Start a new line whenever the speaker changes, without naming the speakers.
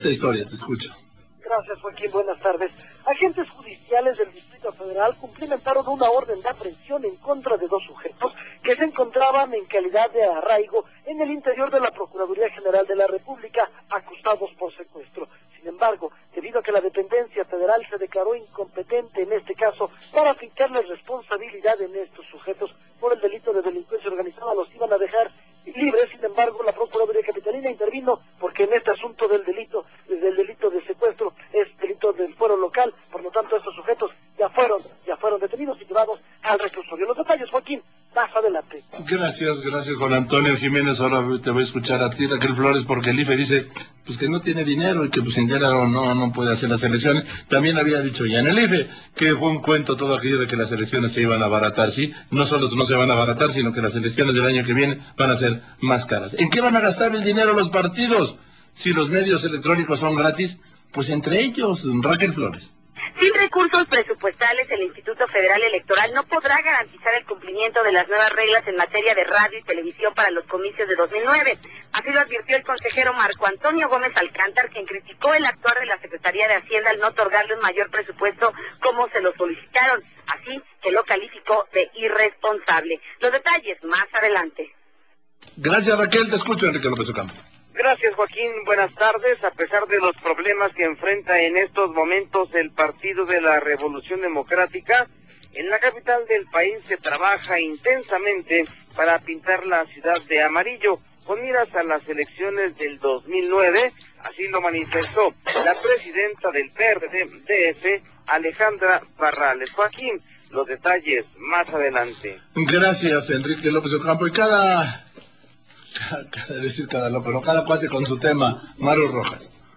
Esta historia, te escucho.
Gracias, Joaquín. Buenas tardes. Agentes judiciales del Distrito Federal cumplimentaron una orden de aprehensión en contra de dos sujetos que se encontraban en calidad de arraigo en el interior de la Procuraduría General de la República, acusados por secuestro. Sin embargo, debido a que la dependencia federal se declaró incompetente en este caso para fijarle responsabilidad en estos sujetos por el delito de delincuencia organizada, los iban a dejar libres. Sin embargo, la Procuraduría Capitalina intervino porque en este asunto del delito de secuestro es delito del fuero local. Por lo tanto, estos sujetos ya fueron detenidos y llevados al reclusorio. Los detalles, Joaquín, más adelante.
Gracias, Juan Antonio Jiménez. Ahora te voy a escuchar a ti, Raquel Flores, porque el IFE dice pues que no tiene dinero y que pues sin dinero no puede hacer las elecciones. También había dicho ya en el IFE que fue un cuento todo aquello de que las elecciones se iban a abaratar. Sí, no solo no se van a abaratar, sino que las elecciones del año que viene van a ser más caras. ¿En qué van a gastar el dinero los partidos? Si los medios electrónicos son gratis, pues entre ellos, Raquel Flores.
Sin recursos presupuestales, el Instituto Federal Electoral no podrá garantizar el cumplimiento de las nuevas reglas en materia de radio y televisión para los comicios de 2009. Así lo advirtió el consejero Marco Antonio Gómez Alcántar, quien criticó el actuar de la Secretaría de Hacienda al no otorgarle un mayor presupuesto como se lo solicitaron, así que lo calificó de irresponsable. Los detalles más adelante.
Gracias, Raquel. Te escucho, Enrique López Ocampo.
Gracias, Joaquín. Buenas tardes. A pesar de los problemas que enfrenta en estos momentos el Partido de la Revolución Democrática, en la capital del país se trabaja intensamente para pintar la ciudad de amarillo, con miras a las elecciones del 2009, así lo manifestó la presidenta del PRD-DF, Alejandra Barrales. Joaquín, los detalles más adelante.
Gracias, Enrique López Ocampo. Y cada loco, no, cada cuate con su tema, Maru Rojas.